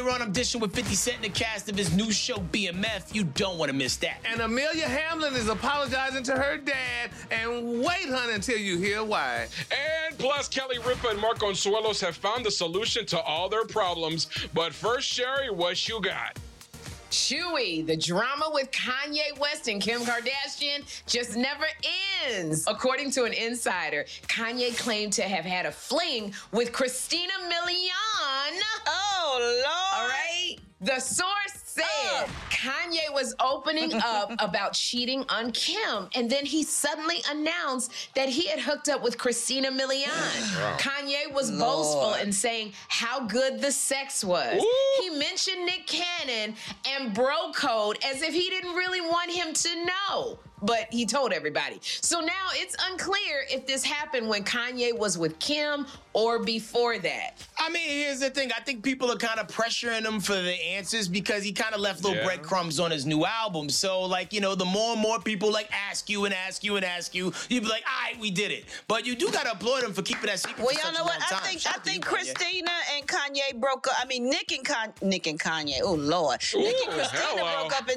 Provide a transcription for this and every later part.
later on, I'm dishing with 50 Cent in the cast of his new show, BMF. You don't want to miss that. And Amelia Hamlin is apologizing to her dad. And wait, honey, until you hear why. And plus, Kelly Ripa and Mark Consuelos have found the solution to all their problems. But first, Sherry, what you got? Chewy, the drama with Kanye West and Kim Kardashian just never ends. According to an insider, Kanye claimed to have had a fling with Christina Milian. Oh, Lord. All right. The source said Kanye was opening up about cheating on Kim, and then he suddenly announced that he had hooked up with Christina Milian. Wow. Kanye was boastful in saying how good the sex was. Ooh. He mentioned Nick Cannon and bro code as if he didn't really want him to know. But he told everybody. So now it's unclear if this happened when Kanye was with Kim or before that. I mean, here's the thing. I think people are kind of pressuring him for the answers because he kind of left little breadcrumbs on his new album. So, like, you know, the more and more people, like, ask you and ask you and ask you, you'd be like, all right, we did it. But you do got to applaud him for keeping that secret Well, for y'all such know a what? long time. I think Christina and Kanye broke up. I mean, Nick and Kanye. Oh, Lord. Nick and Christina broke up in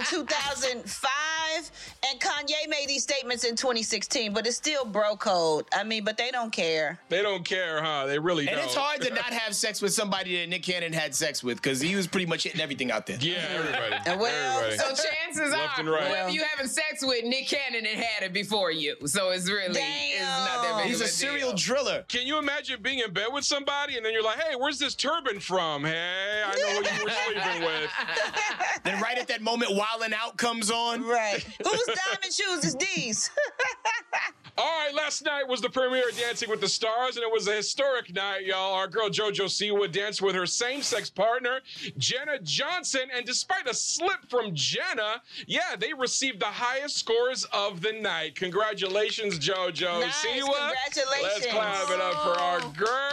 2005, and Kanye made these statements in 2016, but it's still bro code. I mean, but they don't care. They don't care, huh? They really don't. And it's hard to not have sex with somebody that Nick Cannon had sex with because he was pretty much hitting everything out there. Yeah, everybody. Well, everybody. So chances Left are, and right. whoever you having sex with, Nick Cannon had it before you. So it's really, it's not that big He's of a serial deal. driller. Can you imagine being in bed with somebody and then you're like, hey, where's this turban from? Hey, I know who you were sleeping with. Then right at that moment, Wildin' Out comes on. Right. Whose diamond shoes is these? All right, last night was the premiere of Dancing with the Stars, and it was a historic night, y'all. Our girl JoJo Siwa danced with her same-sex partner, Jenna Johnson, and despite a slip from Jenna, they received the highest scores of the night. Congratulations, JoJo Nice, Siwa. congratulations. Let's clap it up for our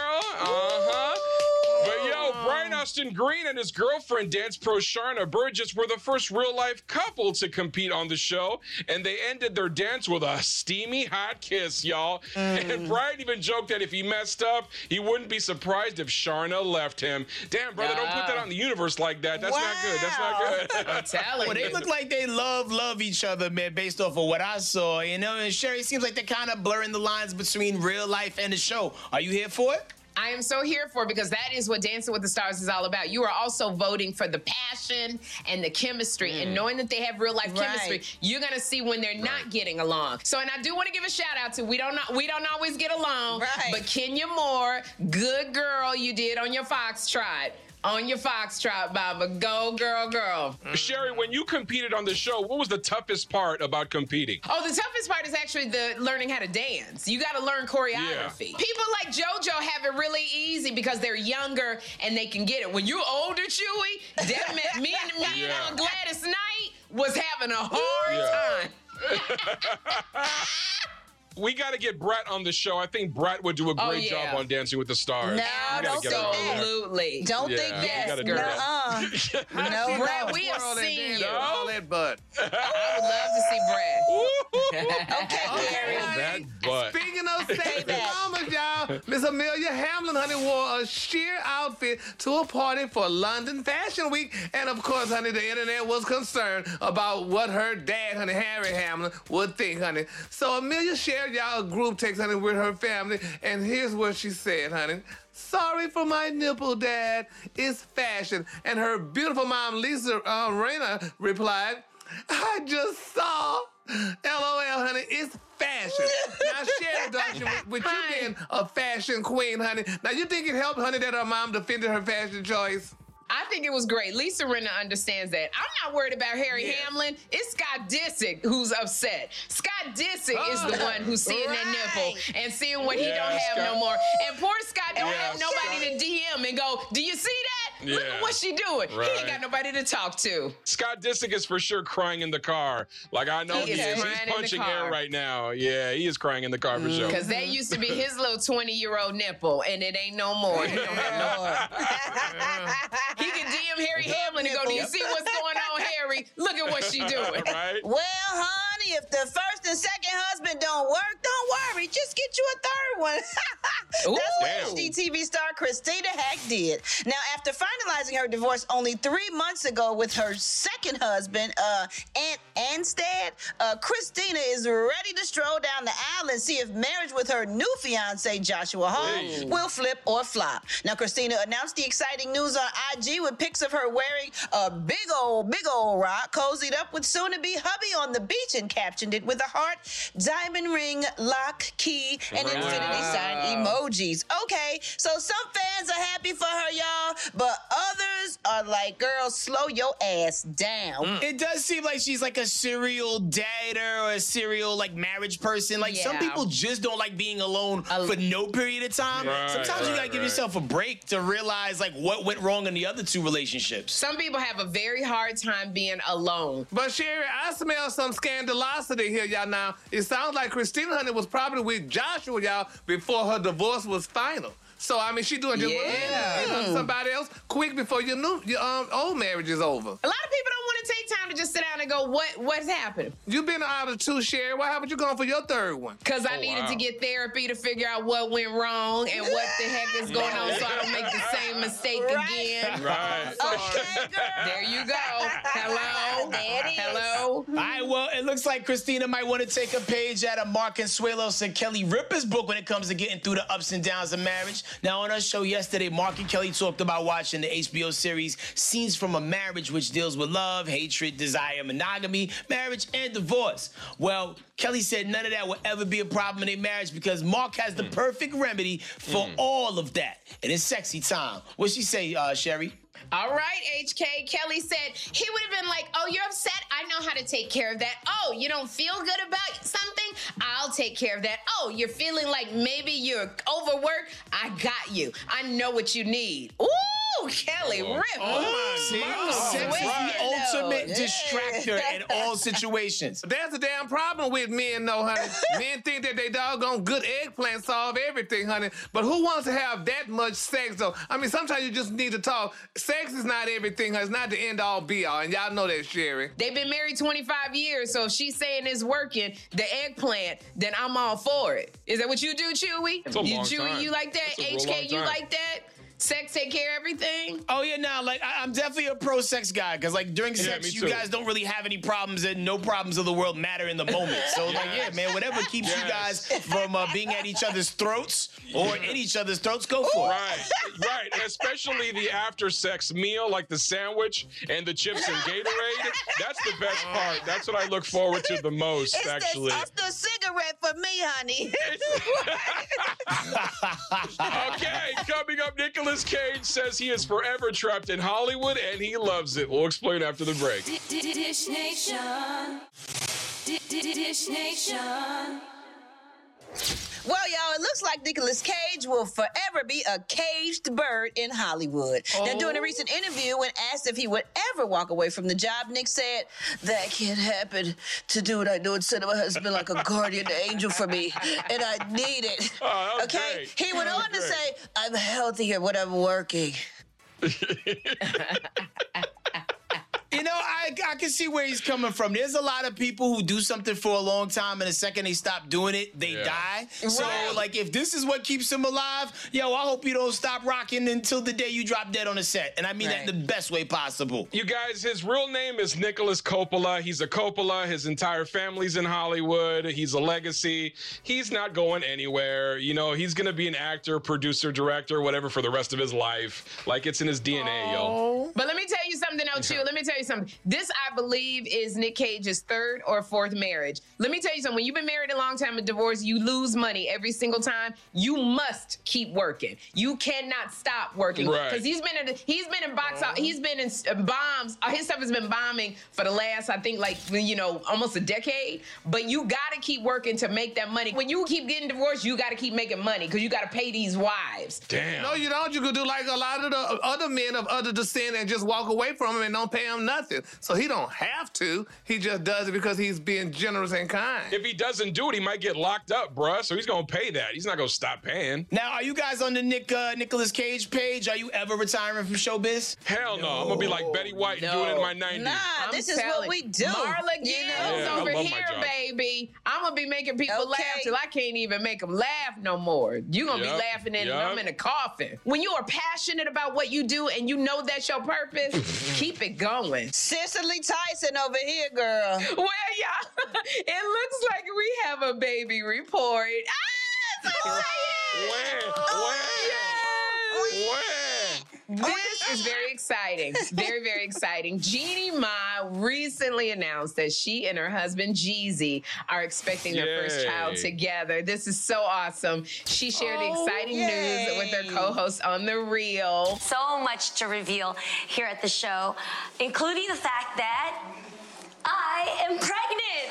girl. But Brian Austin Green and his girlfriend, dance pro Sharna Burgess, were the first real-life couple to compete on the show, and they ended their dance with a steamy hot kiss, y'all. And Brian even joked that if he messed up, he wouldn't be surprised if Sharna left him. Damn, brother, don't put that out in the universe like that. That's not good. That's not good. I'm telling Well, they you. look like they love each other, man, based off of what I saw. You know, and Sherry, seems like they're kind of blurring the lines between real life and the show. Are you here for it? I am so here for it because that is what Dancing with the Stars is all about. You are also voting for the passion and the chemistry, and knowing that they have real life chemistry, you're gonna see when they're not getting along. So, and I do want to give a shout out to we don't always get along, but Kenya Moore, good girl, you did on your Foxtrot. On your Foxtrot, Baba. Go, girl, girl. Sherry, when you competed on the show, what was the toughest part about competing? Oh, the toughest part is actually the learning how to dance. You got to learn choreography. People like JoJo have it really easy because they're younger and they can get it. When you're older, Chewy, that meant me and Gladys Knight was having a hard time. We got to get Brett on the show. I think Brett would do a great job on Dancing with the Stars. No, don't think that. Absolutely. Don't think that. No, Brett, we have seen you. All that butt. I would love to see Brett. Okay, Gary. That butt. Speaking of sexy mamas, y'all, Miss Amelia Hamlin, honey, wore a sheer outfit to a party for London Fashion Week. And, of course, honey, the internet was concerned about what her dad, honey, Harry Hamlin, would think, honey. So Amelia shared y'all a group text, honey, with her family. And here's what she said, honey. Sorry for my nipple, Dad. It's fashion. And her beautiful mom, Lisa Reyna, replied, I just saw. LOL, honey, it's fashion. Now, share it, with you being a fashion queen, honey. Now, you think it helped, honey, that her mom defended her fashion choice? I think it was great. Lisa Rinna understands that. I'm not worried about Harry Hamlin. It's Scott Disick who's upset. Scott Disick is the one who's seeing that nipple and seeing what he don't have no more. And poor Scott don't have nobody to DM and go, do you see that? Look at what she doing. He ain't got nobody to talk to. Scott Disick is for sure crying in the car. Like, I know he is. He's punching air right now. Yeah, he is crying in the car for sure. Because that used to be his little 20-year-old nipple, and it ain't no more. He don't have no more. He can DM Harry Hamlin and go, do you see what's going on, Harry? Look at what she doing. Right? Well, honey, honey, if the first and second husband don't work, don't worry. Just get you a third one. That's what HGTV star Christina Hack did. Now, after finalizing her divorce only 3 months ago with her second husband, Ant Anstead, Christina is ready to stroll down the aisle and see if marriage with her new fiance, Joshua Hall, will flip or flop. Now, Christina announced the exciting news on IG with pics of her wearing a big old rock, cozied up with soon-to-be hubby on the beach, and captioned it with a heart, diamond ring, lock, key, and infinity sign emojis. Okay, so some fans are happy for her, y'all, but others are like, girl, slow your ass down. It does seem like she's like a serial dater or a serial like marriage person. Like some people just don't like being alone for no period of time. Sometimes you gotta give yourself a break to realize like what went wrong in the other two relationships. Some people have a very hard time being alone. But Sherry, I smell some scandalosity here, y'all. Now, it sounds like Christina Honey was probably with Joshua, y'all, before her divorce was final. So, I mean, she doing just somebody else quick before your old marriage is over. A lot of people don't want to take time to just sit down and go, what's happened? You've been out of two, Sherry. Why haven't you gone for your third one? Because I needed to get therapy to figure out what went wrong and what the heck is going on so I don't make the same mistake again. Right. Okay, girl. There you go. Hello. There it is. Hello. All right, well, it looks like Christina might want to take a page out of Mark Consuelos and Kelly Ripa's book when it comes to getting through the ups and downs of marriage. Now, on our show yesterday, Mark and Kelly talked about watching the HBO series Scenes from a Marriage, which deals with love, hatred, desire, monogamy, marriage, and divorce. Well, Kelly said none of that will ever be a problem in a marriage because Mark has the perfect remedy for all of that. And it's sexy time. What'd she say, Sherry? All right, HK. Kelly said he would have been like, oh, you're upset? I know how to take care of that. Oh, you don't feel good about something? I'll take care of that. Oh, you're feeling like maybe you're overworked? I got you. I know what you need. Ooh, Kelly Ripa. Sex is the ultimate distractor in all situations. There's a damn problem with men, though, honey. Men think that they doggone good eggplant solve everything, honey. But who wants to have that much sex, though? I mean, sometimes you just need to talk. Sex is not everything, honey. It's not the end-all, be-all. And y'all know that, Sherry. They've been married 25 years, so if she's saying it's working, the eggplant, then I'm all for it. Is that what you do, Chewy? It's a long Chewy, time. you like that? That's a real HK, long you time. like that? Sex take care of everything? Oh, yeah, no, like, I'm definitely a pro-sex guy, because, like, during me sex, you too. guys don't really have any problems, and no problems of the world matter in the moment. So, like, yeah, man, whatever keeps you guys from being at each other's throats or in each other's throats, go for it. Right. Especially the after-sex meal, like the sandwich and the chips and Gatorade. That's the best part. That's what I look forward to the most, actually. It's the cigarette for me, honey. Okay, coming up, Nicolas Cage says he is forever trapped in Hollywood and he loves it. We'll explain after the break. Dish Nation. Dish Nation. Well, y'all, it looks like Nicolas Cage will forever be a caged bird in Hollywood. Now, during a recent interview, when asked if he would ever walk away from the job, Nick said, that can't happen. To do what I do in cinema has been like a guardian angel for me, and I need it. Oh, that was okay? great. He went on to say, I'm healthier when I'm working. You know, I can see where he's coming from. There's a lot of people who do something for a long time, and the second they stop doing it, they die. So, like, if this is what keeps him alive, yo, I hope you don't stop rocking until the day you drop dead on the set. And I mean that in the best way possible. You guys, his real name is Nicholas Coppola. He's a Coppola. His entire family's in Hollywood. He's a legacy. He's not going anywhere. You know, he's going to be an actor, producer, director, whatever for the rest of his life. Like, it's in his DNA, yo. But let me tell you something, though, too. Let me tell you something. This, I believe, is Nick Cage's third or fourth marriage. Let me tell you something. When you've been married a long time and divorced, you lose money every single time. You must keep working. You cannot stop working. Right. Because he's been in box out. He's been in bombs. His stuff has been bombing for the last, I think, like, you know, almost a decade. But you got to keep working to make that money. When you keep getting divorced, you got to keep making money because you got to pay these wives. Damn. No, you don't. You could do like a lot of the other men of other descent and just walk away from them and don't pay them nothing. so he don't have to. He just does it because he's being generous and kind. If he doesn't do it, he might get locked up, bruh. So he's gonna pay that. He's not gonna stop paying. Now, are you guys on the Nicolas Cage page? Are you ever retiring from showbiz? Hell no. I'm gonna be like Betty White and do it in my 90s. Nah, this is what we do. Marla Gibbs over here, baby. I'm gonna be making people laugh till I can't even make them laugh no more. You gonna be laughing and I'm in a coffin. When you are passionate about what you do and you know that's your purpose, keep it going. Cicely Tyson over here, girl. Well, y'all, it looks like we have a baby report. Ah, so This is very exciting. Very, very exciting. Jeannie Mai recently announced that she and her husband, Jeezy, are expecting their first child together. This is so awesome. She shared the exciting news with her co-host on The Real. So much to reveal here at the show, including the fact that I am pregnant.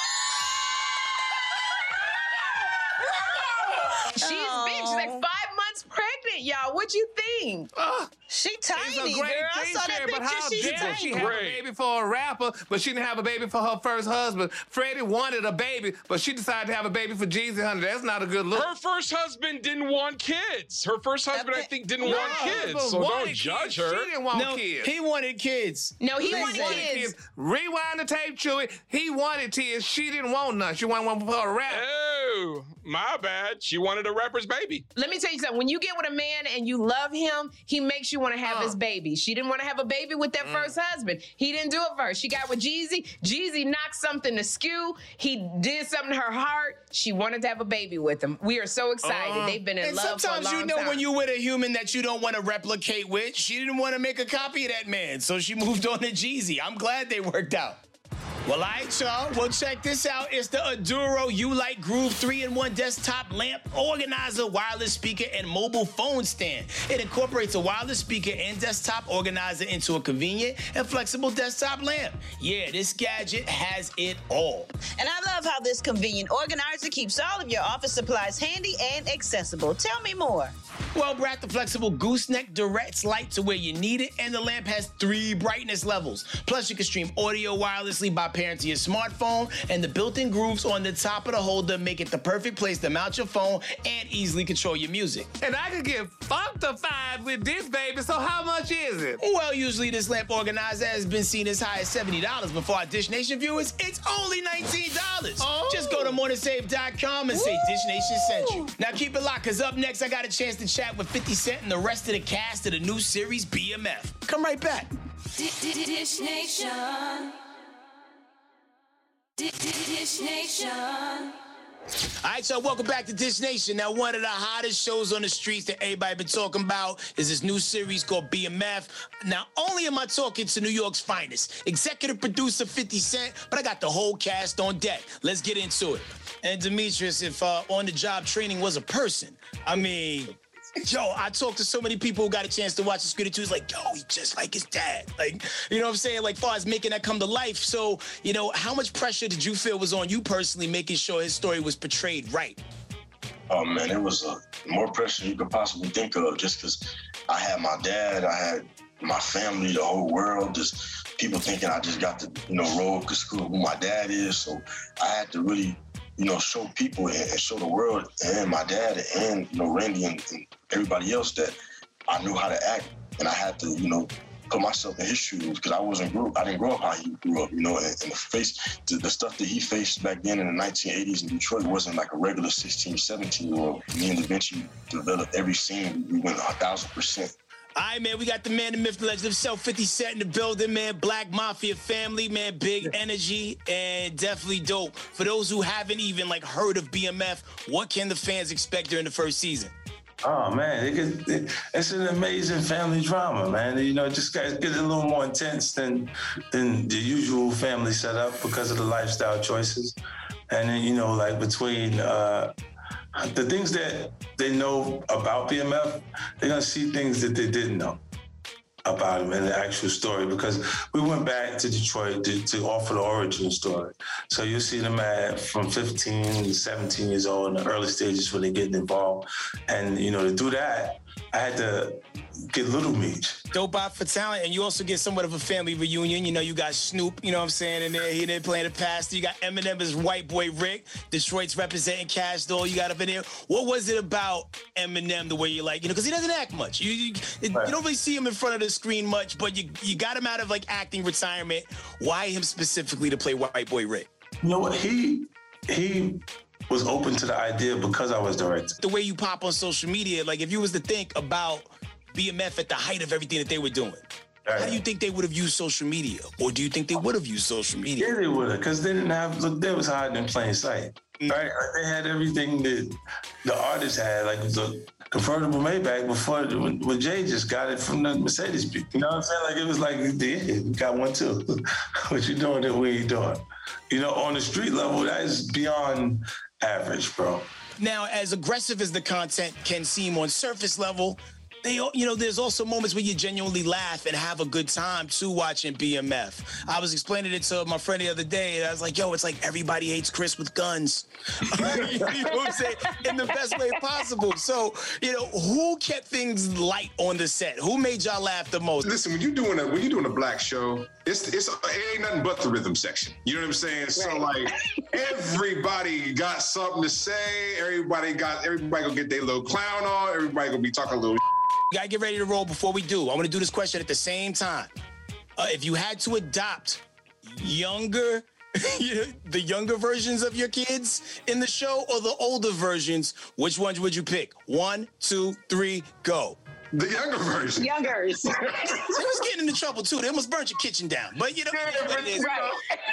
She's big. She's like 5 months pregnant, y'all. What you think? She tiny, it's a great girl. I thing, saw that Sherry, but picture. how She's dare tiny. she have a baby for a rapper, but she didn't have a baby for her first husband? Freddie wanted a baby, but she decided to have a baby for Jeezy, honey. That's not a good look. Her first husband didn't want kids. Her first husband, I think, didn't want kids. So don't judge her. She didn't want kids. He wanted kids. No, he wanted kids. Rewind the tape, Chewy. He wanted kids. She didn't want none. She wanted one for a rap. Oh, my bad. She wanted a rapper's baby. Let me tell you something. When you get with a man and you love him, he makes you want to have his baby. She didn't want to have a baby with that first husband. He didn't do it for her. She got with Jeezy. Jeezy knocked something askew. He did something to her heart. She wanted to have a baby with him. We are so excited. They've been in love for a long time. Sometimes you know when you're with a human that you don't want to replicate with. She didn't want to make a copy of that man, so she moved on to Jeezy. I'm glad they worked out. Well, all right, y'all. Well, check this out. It's the Aduro Ulight Groove 3-in-1 desktop lamp organizer, wireless speaker, and mobile phone stand. It incorporates a wireless speaker and desktop organizer into a convenient and flexible desktop lamp. Yeah, this gadget has it all. And I love how this convenient organizer keeps all of your office supplies handy and accessible. Tell me more. Well, Brad, the flexible gooseneck directs light to where you need it, and the lamp has 3 brightness levels. Plus, you can stream audio wirelessly by pairing to your smartphone, and the built-in grooves on the top of the holder make it the perfect place to mount your phone and easily control your music. And I can get funkified with this, baby, so how much is it? Well, usually this lamp organizer has been seen as high as $70, but for our Dish Nation viewers, it's only $19. Just go to morningsave.com and say Dish Nation sent you. Now keep it locked, because up next, I got a chance to chat with 50 Cent and the rest of the cast of the new series BMF. Come right back. Dish Nation. Dish Nation. All right, so welcome back to Dish Nation. Now, one of the hottest shows on the streets that everybody been talking about is this new series called BMF. Now, only am I talking to New York's finest, executive producer 50 Cent, but I got the whole cast on deck. Let's get into it. And Demetrius, if on-the-job training was a person, I mean... Yo, I talked to so many people who got a chance to watch the Scooter 2. It's like, yo, he's just like his dad. Like, you know what I'm saying? Like, far as making that come to life. So, you know, how much pressure did you feel was on you personally making sure his story was portrayed right? Oh, man, it was more pressure you could possibly think of just because I had my dad, I had my family, the whole world, just people thinking I just got to, roll to school who my dad is. So I had to really, show people and show the world and my dad and, Randy and everybody else that I knew how to act. And I had to, put myself in his shoes because I didn't grow up how he grew up, and the stuff that he faced back then in the 1980s in Detroit wasn't like a regular 16, 17-year-old. Me and Da Vinci developed every scene. We went 1,000%. All right, man, we got the man, the myth, the legend himself, 50 Cent in the building, man. Black Mafia family, man. Big energy and definitely dope. For those who haven't even, heard of BMF, what can the fans expect during the first season? Oh, man, it's an amazing family drama, man. It just gets a little more intense than the usual family setup because of the lifestyle choices. And then, between... the things that they know about BMF, they're going to see things that they didn't know about him in the actual story because we went back to Detroit to offer the origin story. So you'll see them from 15 to 17 years old in the early stages when they're getting involved. And, to do that, I had to get Little Meech. Dope out for talent, and you also get somewhat of a family reunion. You know, you got Snoop, you know what I'm saying, and he didn't play in the past. You got Eminem as White Boy Rick. Detroit's representing Cash Doll. You got up in there. What was it about Eminem the way you like, you know, because he doesn't act much. You don't really see him in front of the screen much, but you got him out of, like, acting retirement. Why him specifically to play White Boy Rick? You know what? He was open to the idea because I was directing. The way you pop on social media, like if you was to think about BMF at the height of everything that they were doing, how do you think they would have used social media? Or do you think they would have used social media? Yeah, they would have, because they didn't have, look, they was hiding in plain sight. Right? Like they had everything that the artists had, like the convertible Maybach before, when Jay just got it from the Mercedes people. You know what I'm saying? Like it was like, yeah, we got one too. What you doing that we ain't doing? You know, on the street level, that is beyond average, bro. Now, as aggressive as the content can seem on surface level, there's also moments where you genuinely laugh and have a good time too watching BMF. I was explaining it to my friend the other day, and I was like, yo, it's like everybody hates Chris with guns. You know what I'm saying? In the best way possible. So, who kept things light on the set? Who made y'all laugh the most? Listen, when you're doing a black show, it ain't nothing but the rhythm section. You know what I'm saying? Right. So like everybody got something to say. Everybody gonna get their little clown on. Everybody gonna be talking a little. You gotta get ready to roll before we do. I want to do this question at the same time. If you had to adopt the younger versions of your kids in the show or the older versions, which ones would you pick? 1, 2, 3, go. The younger version. Youngers. They was getting into trouble too. They almost burnt your kitchen down. But you know what it is. Right.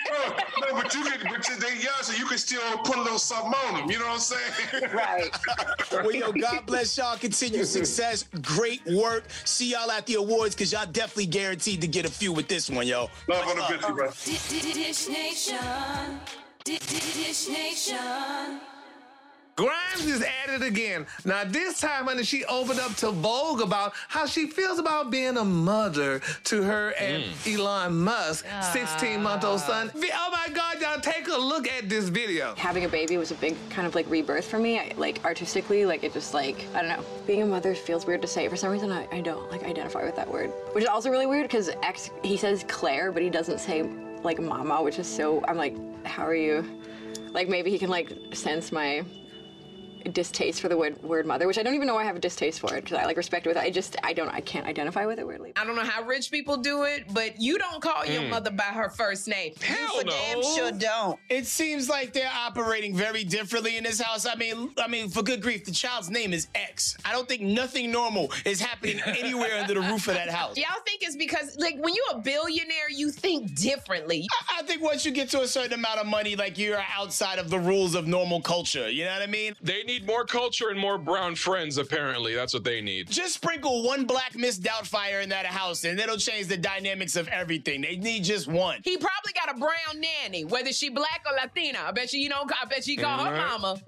But they young, so you can still put a little something on them. You know what I'm saying? Right. Well, yo, God bless y'all. Continued success. Great work. See y'all at the awards, because y'all definitely guaranteed to get a few with this one, yo. Love on the bitch, bro. Dish Nation. Dish Nation. Grimes is at it again. Now, this time, honey, she opened up to Vogue about how she feels about being a mother to her and Elon Musk, 16-month-old son. Oh, my God, y'all, take a look at this video. Having a baby was a big kind of like rebirth for me. Artistically, it just I don't know. Being a mother feels weird to say. For some reason, I don't identify with that word. Which is also really weird because he says Claire, but he doesn't say mama, which is so, I'm like, how are you? Maybe he can sense my distaste for the word mother, which I don't even know why I have a distaste for it, because I respect it with it. I can't identify with it weirdly. I don't know how rich people do it, but you don't call your mother by her first name. Hell no. Damn sure don't. It seems like they're operating very differently in this house. I mean, for good grief, the child's name is X. I don't think nothing normal is happening anywhere under the roof of that house. Y'all think it's because, when you're a billionaire, you think differently. I think once you get to a certain amount of money, you're outside of the rules of normal culture. You know what I mean? They need more culture and more brown friends, apparently. That's what they need. Just sprinkle one black Miss Doubtfire in that house, and it'll change the dynamics of everything. They need just one. He probably got a brown nanny, whether she black or Latina. I bet you call her mama.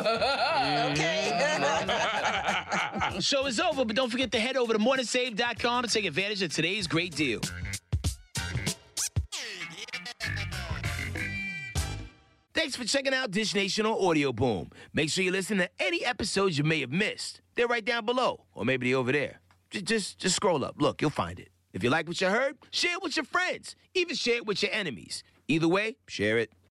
Okay. Show is over, but don't forget to head over to morningsave.com to take advantage of today's great deal. Thanks for checking out Dish Nation on Audio Boom. Make sure you listen to any episodes you may have missed. They're right down below, or maybe they're over there. Just scroll up. Look, you'll find it. If you like what you heard, share it with your friends. Even share it with your enemies. Either way, share it.